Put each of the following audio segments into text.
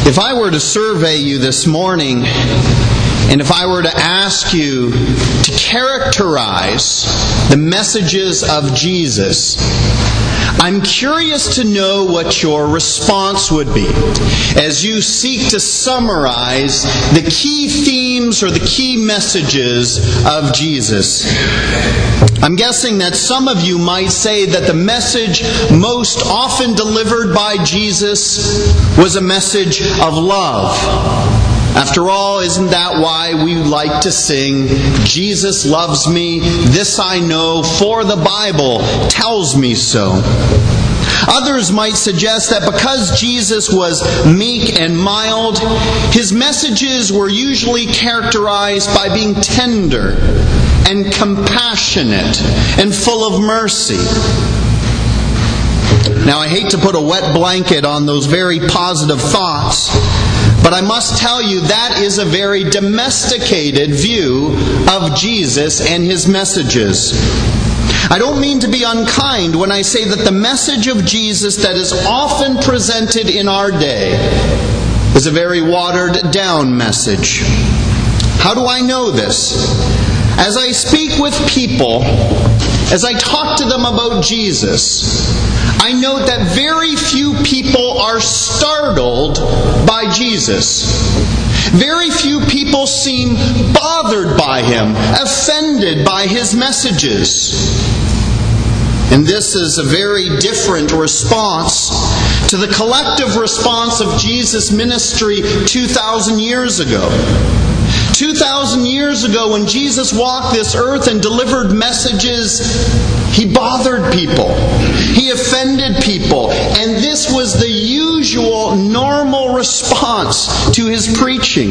If I were to survey you this morning, and if I were to ask you to characterize the messages of Jesus, I'm curious to know what your response would be as you seek to summarize the key themes or the key messages of Jesus. I'm guessing that some of you might say that the message most often delivered by Jesus was a message of love. After all, isn't that why we like to sing, Jesus loves me, this I know, for the Bible tells me so? Others might suggest that because Jesus was meek and mild, his messages were usually characterized by being tender and compassionate and full of mercy. Now, I hate to put a wet blanket on those very positive thoughts, but I must tell you that is a very domesticated view of Jesus and his messages. I don't mean to be unkind when I say that the message of Jesus that is often presented in our day is a very watered down message. How do I know this? As I speak with people, as I talk to them about Jesus, I note that very few people are startled by Jesus. Very few people seem bothered by him, offended by his messages. And this is a very different response to the collective response of Jesus' ministry 2,000 years ago. 2,000 years ago, when Jesus walked this earth and delivered messages, he bothered people. He offended people. And this was the usual, normal response to his preaching.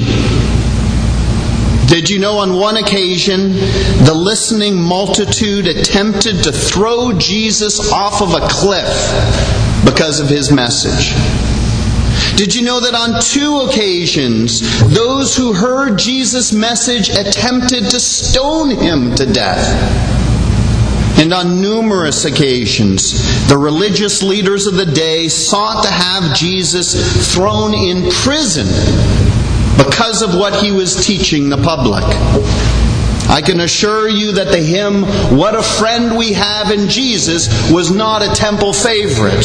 Did you know on one occasion, the listening multitude attempted to throw Jesus off of a cliff because of his message? Did you know that on 2 occasions, those who heard Jesus' message attempted to stone him to death? And on numerous occasions, the religious leaders of the day sought to have Jesus thrown in prison because of what he was teaching the public. I can assure you that the hymn, "What a Friend We Have in Jesus," was not a temple favorite.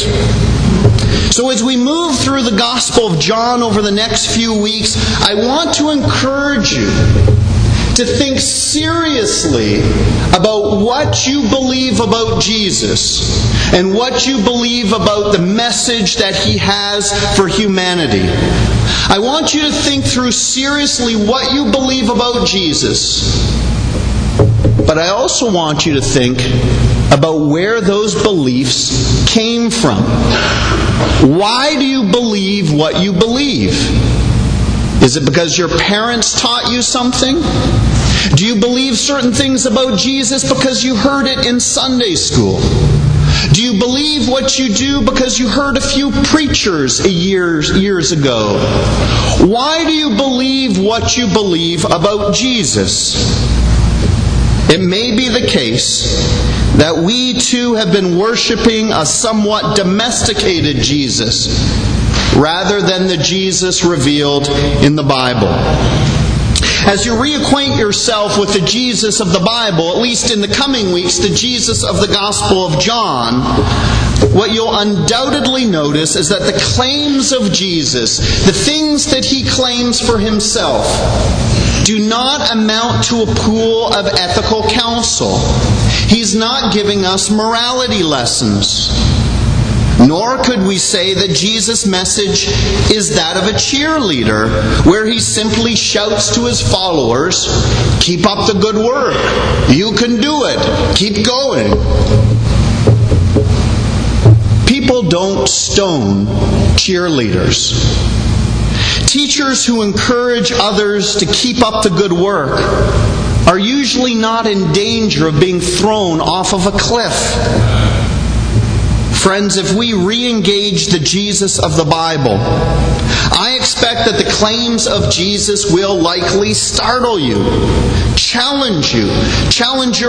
So as we move through the Gospel of John over the next few weeks, I want to encourage you to think seriously about what you believe about Jesus and what you believe about the message that he has for humanity. I want you to think through seriously what you believe about Jesus. But I also want you to think about where those beliefs came from. Why do you believe what you believe? Is it because your parents taught you something? Do you believe certain things about Jesus because you heard it in Sunday school? Do you believe what you do because you heard a few preachers years ago? Why do you believe what you believe about Jesus? It may be the case that we too have been worshiping a somewhat domesticated Jesus rather than the Jesus revealed in the Bible. As you reacquaint yourself with the Jesus of the Bible, at least in the coming weeks, the Jesus of the Gospel of John, what you'll undoubtedly notice is that the claims of Jesus, the things that he claims for himself, do not amount to a pool of ethical counsel. He's not giving us morality lessons. Nor could we say that Jesus' message is that of a cheerleader, where he simply shouts to his followers, "Keep up the good work. You can do it. Keep going." People don't stone cheerleaders. Teachers who encourage others to keep up the good work are usually not in danger of being thrown off of a cliff. Friends, if we re-engage the Jesus of the Bible, I expect that the claims of Jesus will likely startle you, challenge your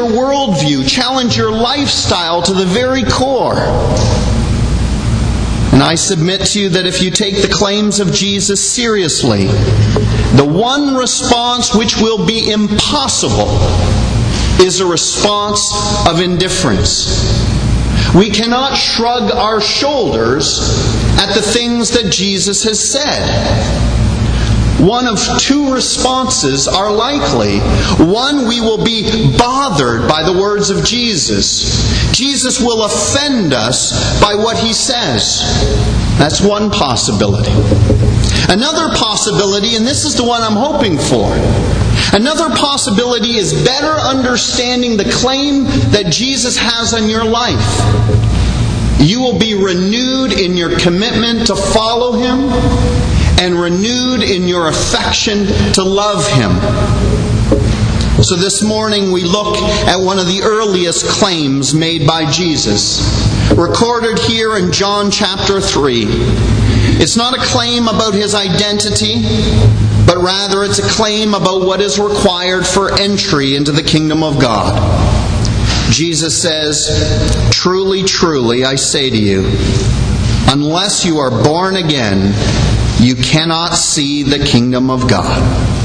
worldview, challenge your lifestyle to the very core. And I submit to you that if you take the claims of Jesus seriously, the one response which will be impossible is a response of indifference. We cannot shrug our shoulders at the things that Jesus has said. One of two responses are likely. One, we will be bothered by the words of Jesus. Jesus will offend us by what he says. That's one possibility. Another possibility, and this is the one I'm hoping for, another possibility is better understanding the claim that Jesus has on your life. You will be renewed in your commitment to follow him, and renewed in your affection to love him. So this morning we look at one of the earliest claims made by Jesus, recorded here in John chapter 3. It's not a claim about his identity, but rather it's a claim about what is required for entry into the kingdom of God. Jesus says, "Truly, truly, I say to you, unless you are born again, you cannot see the kingdom of God."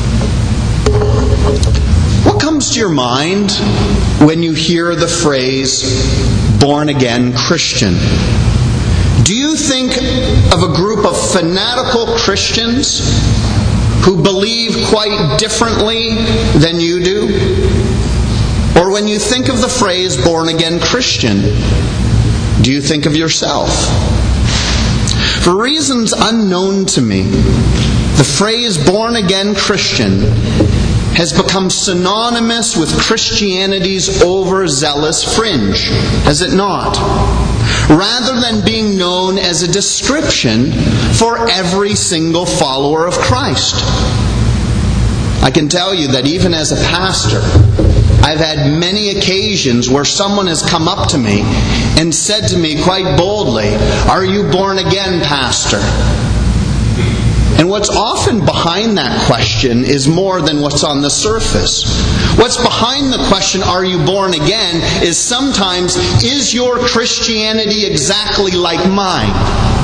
What comes to your mind when you hear the phrase, born again Christian? Do you think of a group of fanatical Christians who believe quite differently than you do? Or when you think of the phrase, born again Christian, do you think of yourself? For reasons unknown to me, the phrase born-again Christian has become synonymous with Christianity's overzealous fringe, has it not? Rather than being known as a description for every single follower of Christ. I can tell you that even as a pastor, I've had many occasions where someone has come up to me and said to me quite boldly, "Are you born again, Pastor?" And what's often behind that question is more than what's on the surface. What's behind the question, "Are you born again?" is sometimes, "Is your Christianity exactly like mine?"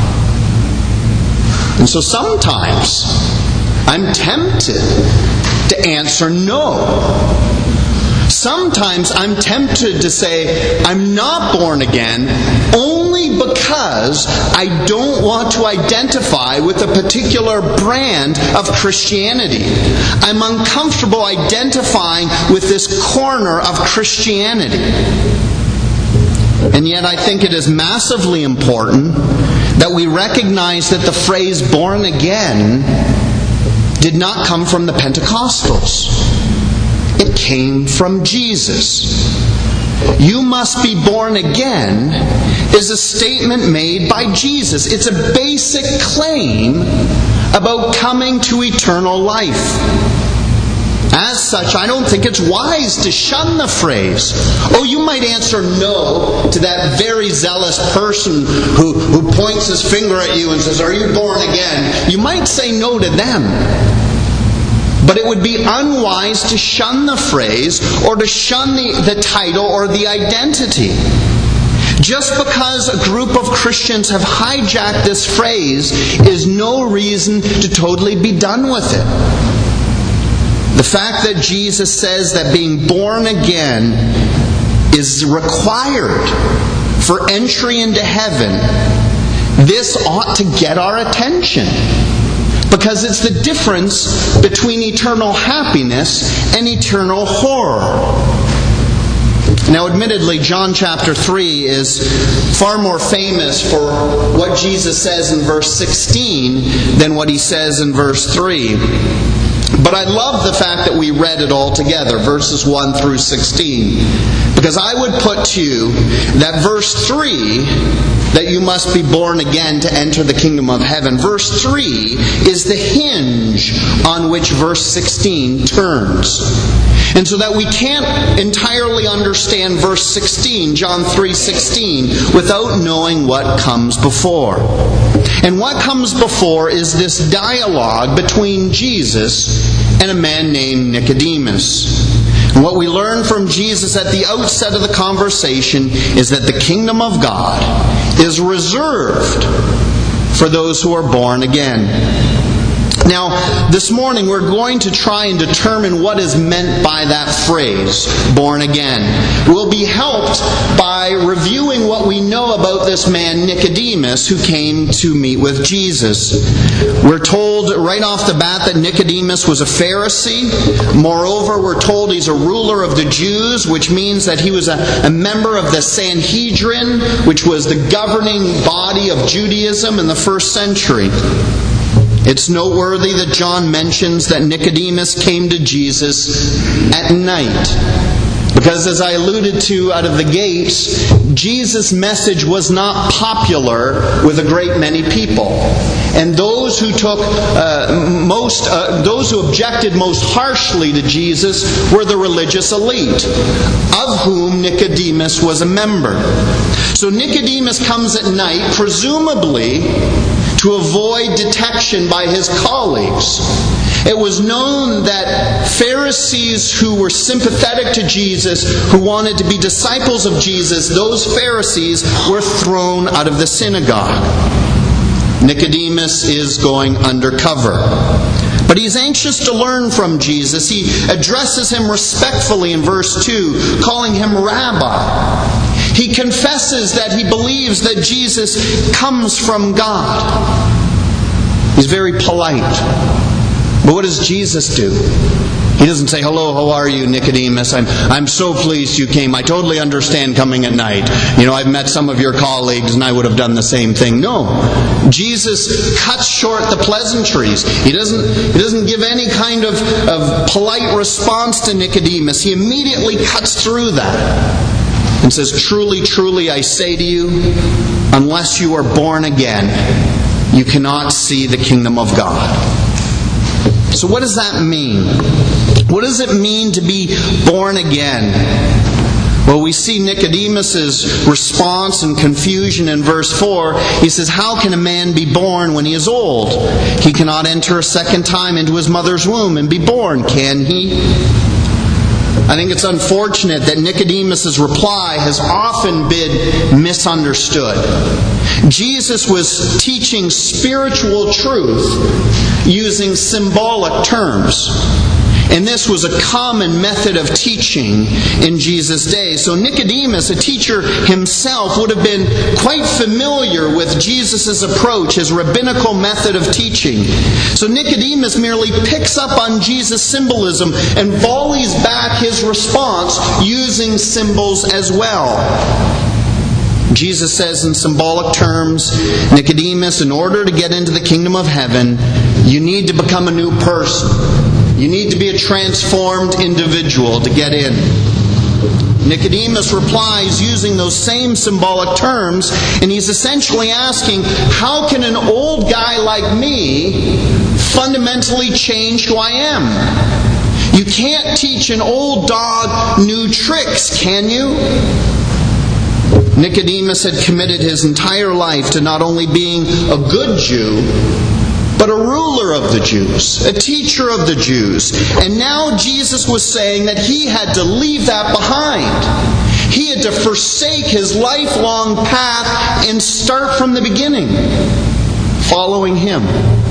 And so sometimes I'm tempted to answer no. Sometimes I'm tempted to say, I'm not born again only because I don't want to identify with a particular brand of Christianity. I'm uncomfortable identifying with this corner of Christianity. And yet I think it is massively important that we recognize that the phrase born again did not come from the Pentecostals. It came from Jesus. "You must be born again" is a statement made by Jesus. It's a basic claim about coming to eternal life. As such, I don't think it's wise to shun the phrase. Oh, you might answer no to that very zealous person who points his finger at you and says, "Are you born again?" You might say no to them. But it would be unwise to shun the phrase or to shun the title or the identity. Just because a group of Christians have hijacked this phrase is no reason to totally be done with it. The fact that Jesus says that being born again is required for entry into heaven, this ought to get our attention. Because it's the difference between eternal happiness and eternal horror. Now, admittedly, John chapter 3 is far more famous for what Jesus says in verse 16 than what he says in verse 3. But I love the fact that we read it all together, verses 1 through 16. Because I would put to you that verse 3, that you must be born again to enter the kingdom of heaven, verse 3 is the hinge on which verse 16 turns. And so that we can't entirely understand verse 16, John 3:16, without knowing what comes before. And what comes before is this dialogue between Jesus and a man named Nicodemus. And what we learn from Jesus at the outset of the conversation is that the kingdom of God is reserved for those who are born again. Now, this morning we're going to try and determine what is meant by that phrase, born again. We'll be helped by reviewing what we know about this man Nicodemus who came to meet with Jesus. We're told right off the bat that Nicodemus was a Pharisee. Moreover, we're told he's a ruler of the Jews, which means that he was a member of the Sanhedrin, which was the governing body of Judaism in the first century. It's noteworthy that John mentions that Nicodemus came to Jesus at night. Because as I alluded to out of the gates, Jesus' message was not popular with a great many people. And those who those who objected most harshly to Jesus were the religious elite, of whom Nicodemus was a member. So Nicodemus comes at night, presumably to avoid detection by his colleagues. It was known that Pharisees who were sympathetic to Jesus, who wanted to be disciples of Jesus, those Pharisees were thrown out of the synagogue. Nicodemus is going undercover. But he's anxious to learn from Jesus. He addresses him respectfully in verse 2, calling him Rabbi. He confesses that he believes that Jesus comes from God. He's very polite. But what does Jesus do? He doesn't say, "Hello, how are you, Nicodemus? I'm so pleased you came. I totally understand coming at night. I've met some of your colleagues and I would have done the same thing." No. Jesus cuts short the pleasantries. He doesn't give any kind of polite response to Nicodemus. He immediately cuts through that and says, "Truly, truly, I say to you, unless you are born again, you cannot see the kingdom of God." So what does that mean? What does it mean to be born again? Well, we see Nicodemus' response and confusion in verse 4. He says, "How can a man be born when he is old? He cannot enter a second time into his mother's womb and be born, can he?" I think it's unfortunate that Nicodemus' reply has often been misunderstood. Jesus was teaching spiritual truth using symbolic terms. And this was a common method of teaching in Jesus' day. So Nicodemus, a teacher himself, would have been quite familiar with Jesus' approach, his rabbinical method of teaching. So Nicodemus merely picks up on Jesus' symbolism and volleys back his response using symbols as well. Jesus says in symbolic terms, "Nicodemus, in order to get into the kingdom of heaven, you need to become a new person. You need to be a transformed individual to get in." Nicodemus replies using those same symbolic terms, and he's essentially asking, how can an old guy like me fundamentally change who I am? You can't teach an old dog new tricks, can you? Nicodemus had committed his entire life to not only being a good Jew, but a ruler of the Jews, a teacher of the Jews. And now Jesus was saying that he had to leave that behind. He had to forsake his lifelong path and start from the beginning, following him.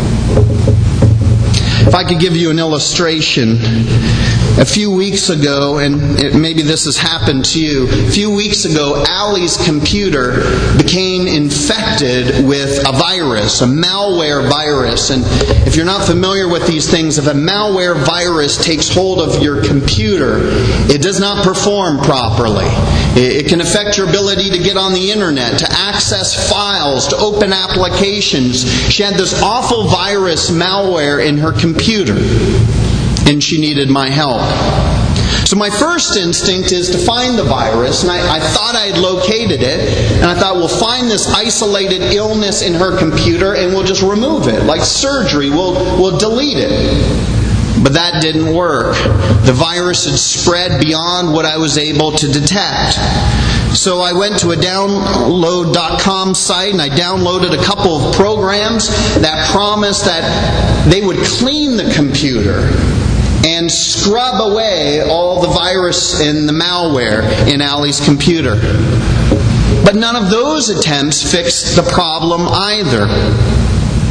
If I could give you an illustration. A few weeks ago, and maybe this has happened to you, a few weeks ago, Allie's computer became infected with a virus, a malware virus. And if you're not familiar with these things, if a malware virus takes hold of your computer, it does not perform properly. It can affect your ability to get on the internet, to access files, to open applications. She had this awful virus malware in her computer, and she needed my help. So my first instinct is to find the virus, and I thought I had located it, and I thought we'll find this isolated illness in her computer and we'll just remove it. Like surgery, we'll delete it. But that didn't work. The virus had spread beyond what I was able to detect. So I went to a download.com site and I downloaded a couple of programs that promised that they would clean the computer and scrub away all the virus and the malware in Allie's computer. But none of those attempts fixed the problem either.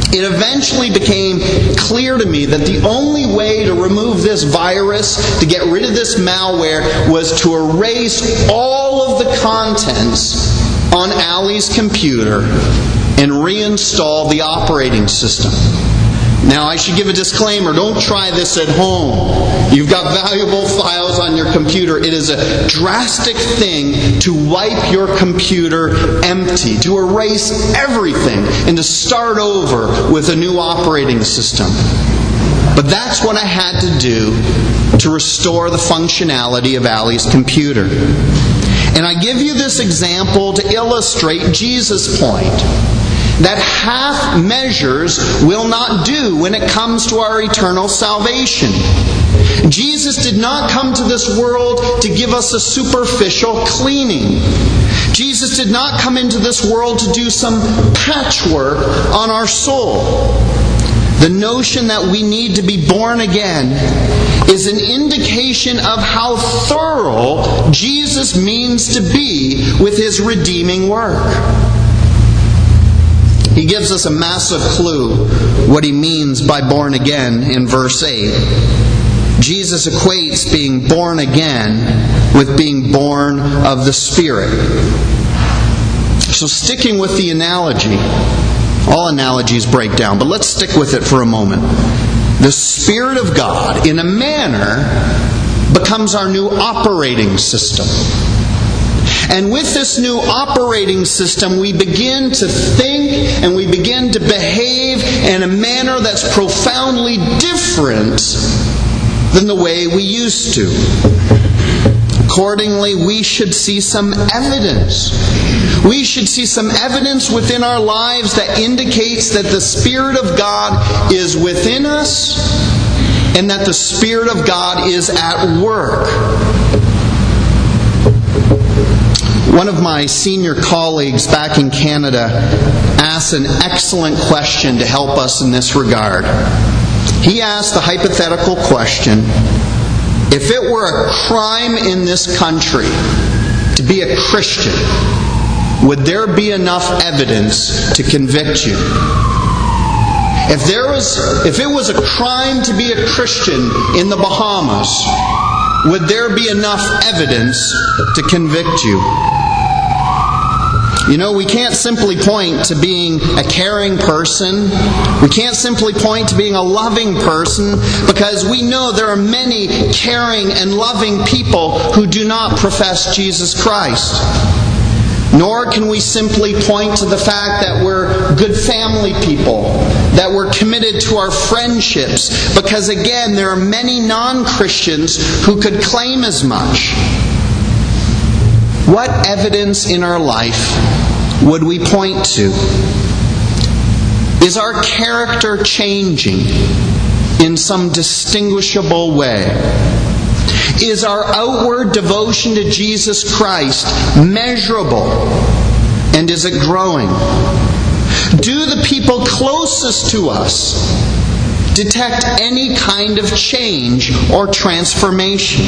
It eventually became clear to me that the only way to remove this virus, to get rid of this malware, was to erase all of the contents on Allie's computer and reinstall the operating system. Now, I should give a disclaimer. Don't try this at home. You've got valuable files on your computer. It is a drastic thing to wipe your computer empty, to erase everything, and to start over with a new operating system. But that's what I had to do to restore the functionality of Allie's computer. And I give you this example to illustrate Jesus' point, that half measures will not do when it comes to our eternal salvation. Jesus did not come to this world to give us a superficial cleaning. Jesus did not come into this world to do some patchwork on our soul. The notion that we need to be born again is an indication of how thorough Jesus means to be with His redeeming work. He gives us a massive clue what He means by born again in verse 8. Jesus equates being born again with being born of the Spirit. So sticking with the analogy, all analogies break down, but let's stick with it for a moment. The Spirit of God, in a manner, becomes our new operating system. And with this new operating system, we begin to think and we begin to behave in a manner that's profoundly different than the way we used to. Accordingly, we should see some evidence. We should see some evidence within our lives that indicates that the Spirit of God is within us and that the Spirit of God is at work. One of my senior colleagues back in Canada asked an excellent question to help us in this regard. He asked the hypothetical question, if it were a crime in this country to be a Christian, would there be enough evidence to convict you? If it was a crime to be a Christian in the Bahamas, would there be enough evidence to convict you? You know, we can't simply point to being a caring person. We can't simply point to being a loving person, because we know there are many caring and loving people who do not profess Jesus Christ. Nor can we simply point to the fact that we're good family people, that we're committed to our friendships, because again, there are many non-Christians who could claim as much. What evidence in our life would we point to? Is our character changing in some distinguishable way? Is our outward devotion to Jesus Christ measurable? And is it growing? Do the people closest to us detect any kind of change or transformation?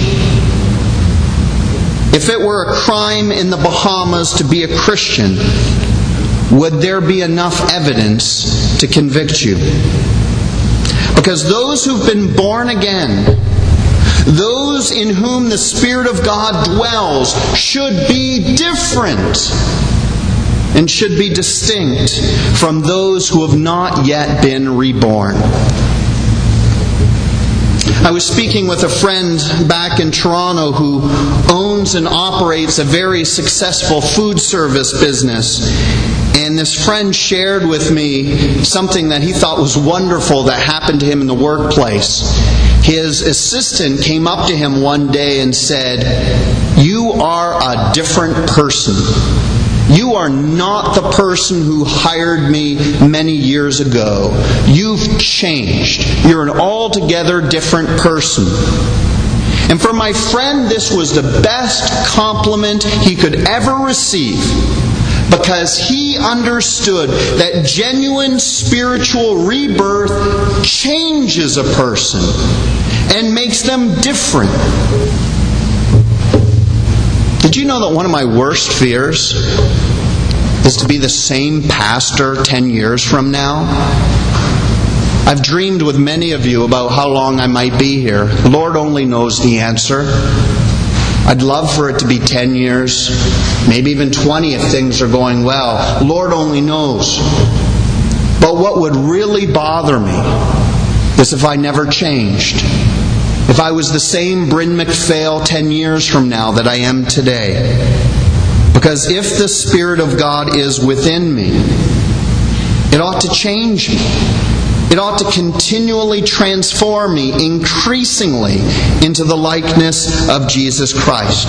If it were a crime in the Bahamas to be a Christian, would there be enough evidence to convict you? Because those who've been born again, those in whom the Spirit of God dwells, should be different and should be distinct from those who have not yet been reborn. I was speaking with a friend back in Toronto who owns and operates a very successful food service business. And this friend shared with me something that he thought was wonderful that happened to him in the workplace. His assistant came up to him one day and said, "You are a different person. You are not the person who hired me many years ago. You've changed. You're an altogether different person." And for my friend, this was the best compliment he could ever receive, because he understood that genuine spiritual rebirth changes a person and makes them different. Did you know that one of my worst fears is to be the same pastor 10 years from now? I've dreamed with many of you about how long I might be here. The Lord only knows the answer. I'd love for it to be 10 years, maybe even 20 if things are going well. Lord only knows. But what would really bother me is if I never changed. If I was the same Bryn McPhail 10 years from now that I am today. Because if the Spirit of God is within me, it ought to change me. It ought to continually transform me increasingly into the likeness of Jesus Christ.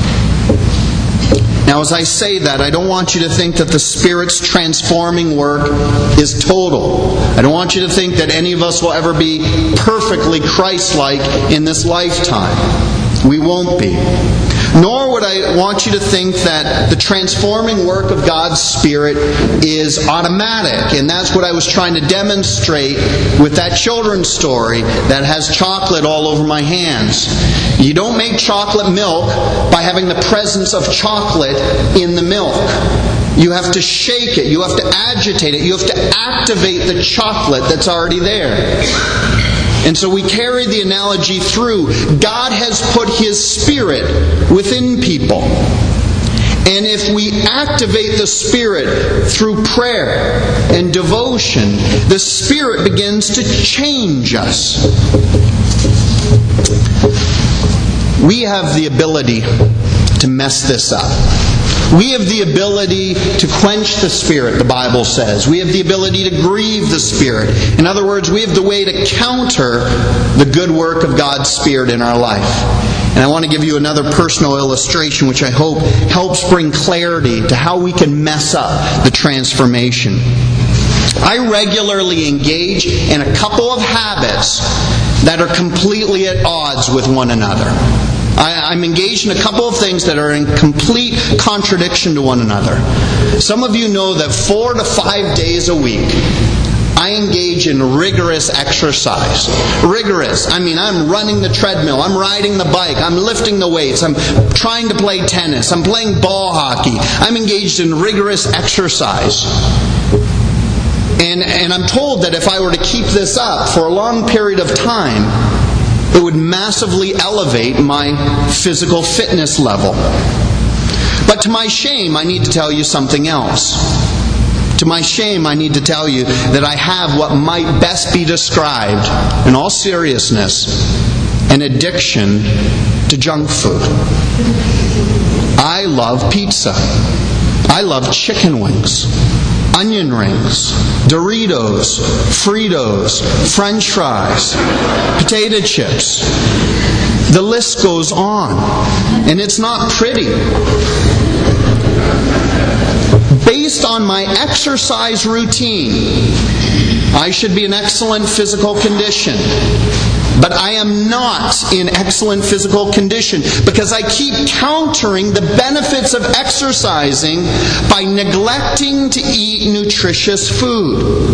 Now, as I say that, I don't want you to think that the Spirit's transforming work is total. I don't want you to think that any of us will ever be perfectly Christ-like in this lifetime. We won't be. Nor would I want you to think that the transforming work of God's Spirit is automatic. And that's what I was trying to demonstrate with that children's story that has chocolate all over my hands. You don't make chocolate milk by having the presence of chocolate in the milk. You have to shake it. You have to agitate it. You have to activate the chocolate that's already there. And so we carry the analogy through. God has put His Spirit within people. And if we activate the Spirit through prayer and devotion, the Spirit begins to change us. We have the ability to mess this up. We have the ability to quench the Spirit, the Bible says. We have the ability to grieve the Spirit. In other words, we have the way to counter the good work of God's Spirit in our life. And I want to give you another personal illustration which I hope helps bring clarity to how we can mess up the transformation. I regularly engage in a couple of habits that are completely at odds with one another. I'm engaged in a couple of things that are in complete contradiction to one another. Some of you know that 4 to 5 days a week, I engage in rigorous exercise. Rigorous. I mean, I'm running the treadmill. I'm riding the bike. I'm lifting the weights. I'm trying to play tennis. I'm playing ball hockey. I'm engaged in rigorous exercise. And I'm told that if I were to keep this up for a long period of time, it would massively elevate my physical fitness level. But to my shame, I need to tell you something else. To my shame, I need to tell you that I have what might best be described, in all seriousness, an addiction to junk food. I love pizza. I love chicken wings, onion rings, Doritos, Fritos, French fries, potato chips. The list goes on. And it's not pretty. Based on my exercise routine, I should be in excellent physical condition. But I am not in excellent physical condition because I keep countering the benefits of exercising by neglecting to eat nutritious food.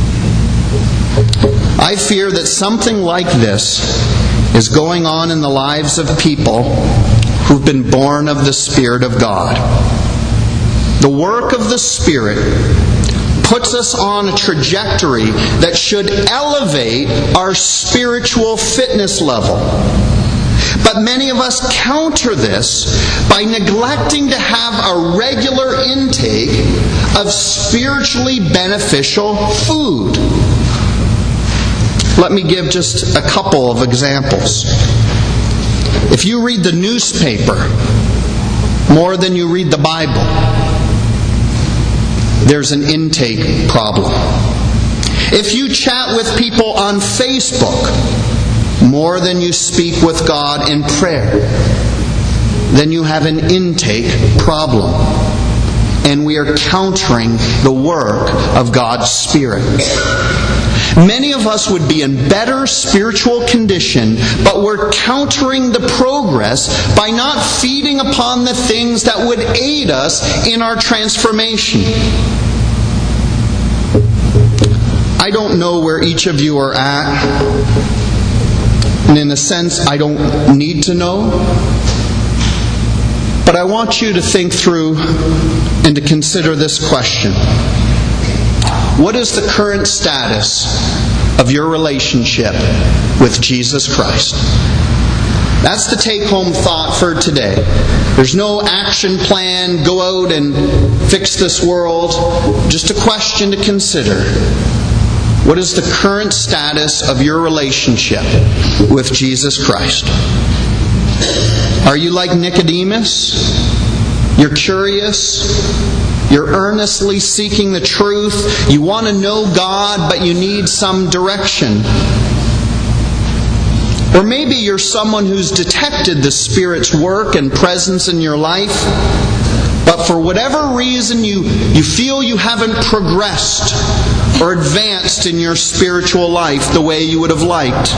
I fear that something like this is going on in the lives of people who've been born of the Spirit of God. The work of the Spirit puts us on a trajectory that should elevate our spiritual fitness level. But many of us counter this by neglecting to have a regular intake of spiritually beneficial food. Let me give just a couple of examples. If you read the newspaper more than you read the Bible, there's an intake problem. If you chat with people on Facebook more than you speak with God in prayer, then you have an intake problem. And we are countering the work of God's Spirit. Many of us would be in better spiritual condition, but we're countering the progress by not feeding upon the things that would aid us in our transformation. I don't know where each of you are at, and in a sense, I don't need to know. But I want you to think through and to consider this question. What is the current status of your relationship with Jesus Christ? That's the take-home thought for today. There's no action plan, go out and fix this world. Just a question to consider. What is the current status of your relationship with Jesus Christ? Are you like Nicodemus? You're curious. You're earnestly seeking the truth. You want to know God, but you need some direction. Or maybe you're someone who's detected the Spirit's work and presence in your life, but for whatever reason you feel you haven't progressed or advanced in your spiritual life the way you would have liked.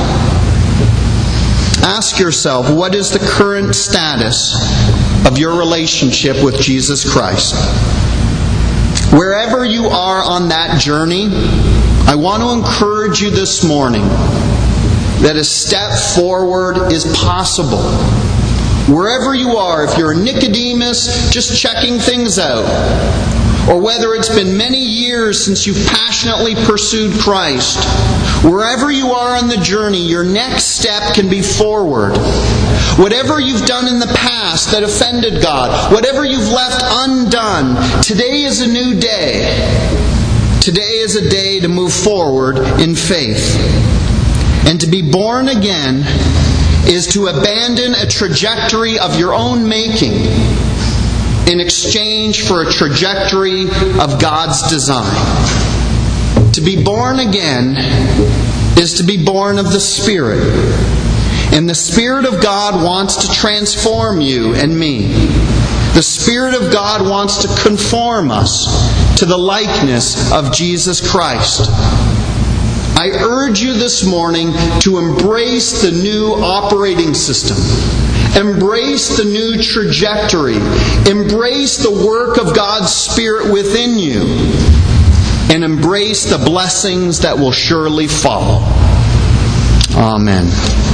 Ask yourself, what is the current status of your relationship with Jesus Christ? Wherever you are on that journey, I want to encourage you this morning that a step forward is possible. Wherever you are, if you're a Nicodemus just checking things out, or whether it's been many years since you passionately pursued Christ, wherever you are on the journey, your next step can be forward. Whatever you've done in the past that offended God, whatever you've left undone, today is a new day. Today is a day to move forward in faith. And to be born again is to abandon a trajectory of your own making in exchange for a trajectory of God's design. To be born again is to be born of the Spirit. And the Spirit of God wants to transform you and me. The Spirit of God wants to conform us to the likeness of Jesus Christ. I urge you this morning to embrace the new operating system. Embrace the new trajectory. Embrace the work of God's Spirit within you. And embrace the blessings that will surely follow. Amen.